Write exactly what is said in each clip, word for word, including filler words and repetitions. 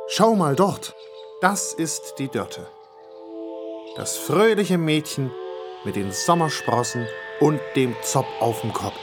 Schau mal dort, das ist die Dörte. Das fröhliche Mädchen mit den Sommersprossen und dem Zopp auf dem Kopf.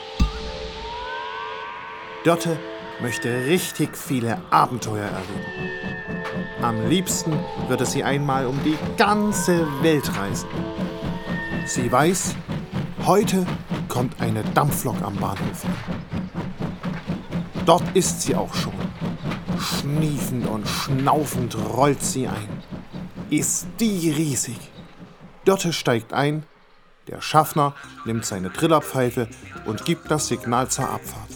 Dörte möchte richtig viele Abenteuer erleben. Am liebsten würde sie einmal um die ganze Welt reisen. Sie weiß, heute kommt eine Dampflok am Bahnhof an. Dort ist sie auch schon. Schniefend und schnaufend rollt sie ein. Ist die riesig. Dörte steigt ein, der Schaffner nimmt seine Trillerpfeife und gibt das Signal zur Abfahrt.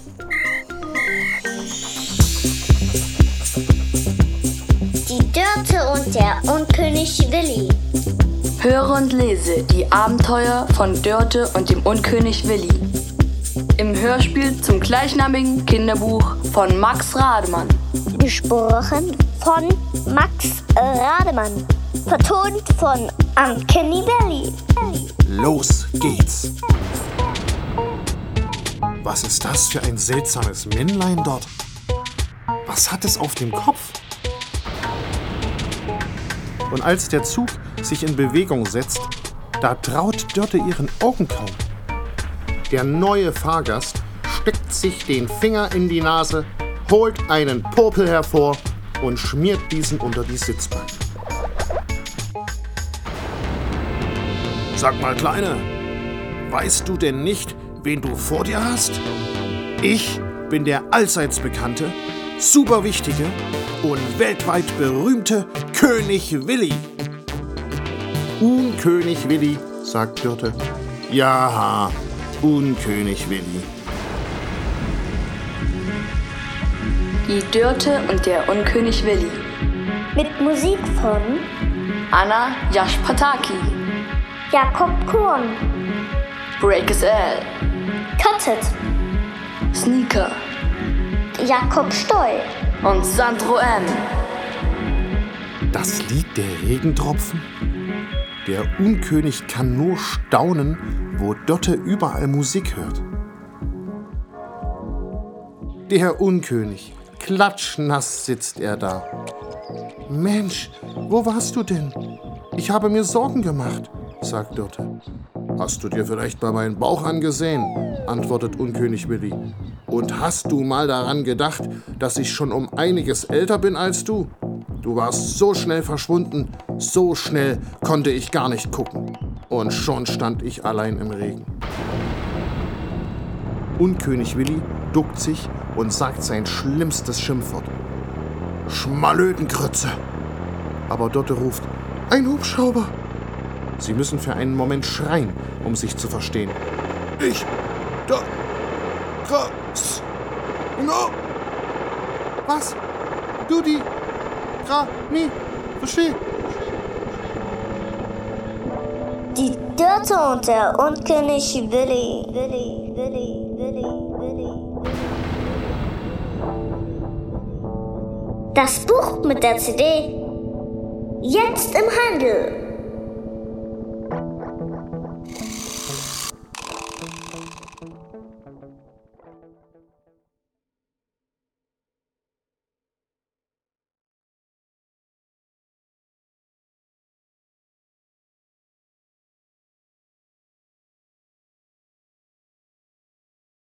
Die Dörte und der Unkönig Willi. Höre und lese die Abenteuer von Dörte und dem Unkönig Willi. Im Hörspiel zum gleichnamigen Kinderbuch von Max Rademann. Gesprochen von Max Rademann. Vertont von Uncanny Valley. Los geht's! Was ist das für ein seltsames Männlein dort? Was hat es auf dem Kopf? Und als der Zug sich in Bewegung setzt, da traut Dörte ihren Augen kaum. Der neue Fahrgast steckt sich den Finger in die Nase, holt einen Popel hervor und schmiert diesen unter die Sitzbank. Sag mal, Kleine, weißt du denn nicht, wen du vor dir hast? Ich bin der allseits bekannte, superwichtige und weltweit berühmte König Willi. Unkönig Willi, sagt Dörte. Ja, Unkönig Willi. Die Dörte und der Unkönig Willi. Mit Musik von Anna Jaspataki. Jakob Korn. Break L. Cuttet. Sneaker. Jakob Stoll. Und Sandro M. Das Lied der Regentropfen? Der Unkönig kann nur staunen, wo Dörte überall Musik hört. Der Unkönig, klatschnass sitzt er da. Mensch, wo warst du denn? Ich habe mir Sorgen gemacht, sagt Dörte. Hast du dir vielleicht bei meinem Bauch angesehen, antwortet Unkönig Willi. Und hast du mal daran gedacht, dass ich schon um einiges älter bin als du? Du warst so schnell verschwunden, so schnell konnte ich gar nicht gucken. Und schon stand ich allein im Regen. Unkönig Willi duckt sich und sagt sein schlimmstes Schimpfwort. Schmalötenkrütze! Aber Dörte ruft, ein Hubschrauber! Sie müssen für einen Moment schreien, um sich zu verstehen. Ich, da, krass, no. Was? Du die, Ra, mi, versteh. Die Dörte und der Unkönig Willi. Willi, Willi, Willi, Willi. Das Buch mit der C D. Jetzt im Handel.